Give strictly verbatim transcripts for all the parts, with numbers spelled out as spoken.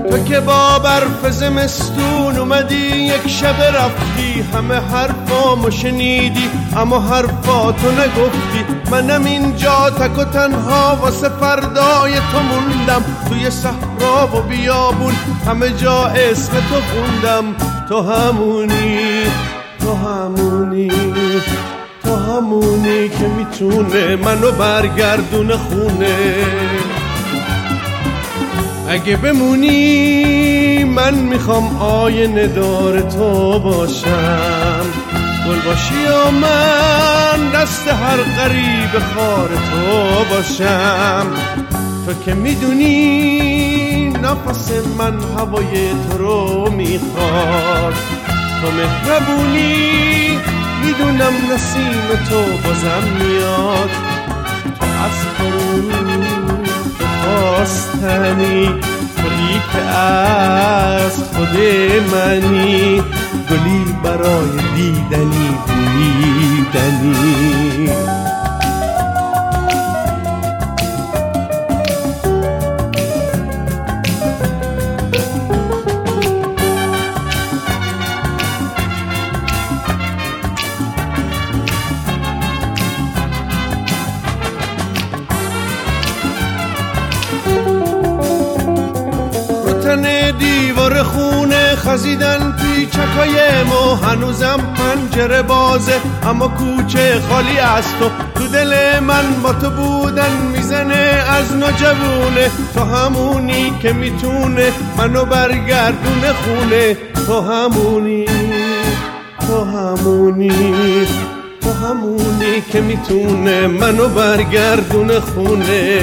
تو که با برف زمستون اومدی یک شب رفتی، همه حرفامو شنیدی اما حرفاتو نگفتی. منم اینجا تک و تنها واسه فردای تو موندم، توی صحرا و بیابون همه جا اسم تو خوندم. تو همونی، تو همونی، تو همونی که میتونه منو برگردونه خونه. اگه بمونی من میخوام آینه دار تو باشم، گل باشی یا من دست هر غریب خار تو باشم. تو که میدونی نفس من هوای تو رو میخواد، تو مهربونی میدونم نسیم تو بازم میاد. تو از خود خواستنی، تویی که از خود منی، گلی برای دیدنی بویدنی. دیوار خونه خزیدن پیچکای ما، هنوزم پنجره بازه اما کوچه خالی از تو. تو دل من با تو بودن میزنه از نوجوونه، تو همونی که میتونه منو برگردونه خونه. تو همونی، تو همونی، تو همونی که میتونه منو برگردونه خونه.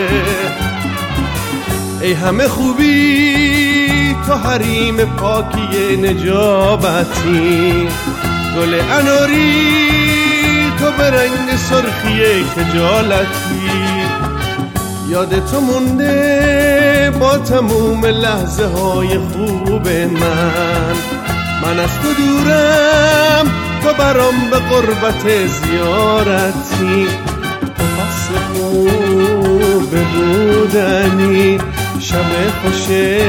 ای همه خوبی تو حریم پاکی نجابتی، گل اناری تو به رنگ سرخی خجالتی. یاد تو مونده با تموم لحظه های خوب من، من از تو دورم تو برام به قربت زیارتی. تو فصل خوب بودنی، شب خوش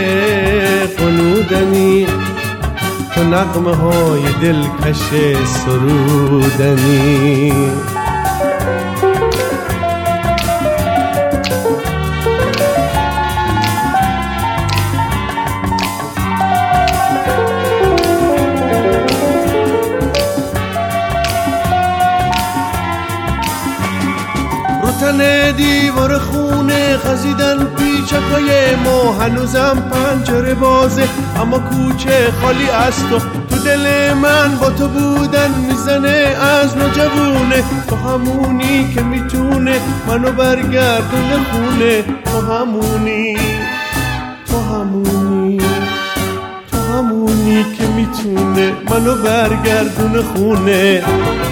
قنودنی، تو نغمه های دلکش سرودنی. تن دیوار خونه خزیدن پیچکای ما، هنوزم پنجره بازه اما کوچه خالی از تو. تو دل من با تو بودن میزنه از نوجوونه، تو همونی که میتونه منو برگردونه خونه. تو همونی، تو همونی، تو همونی که میتونه منو برگردونه خونه.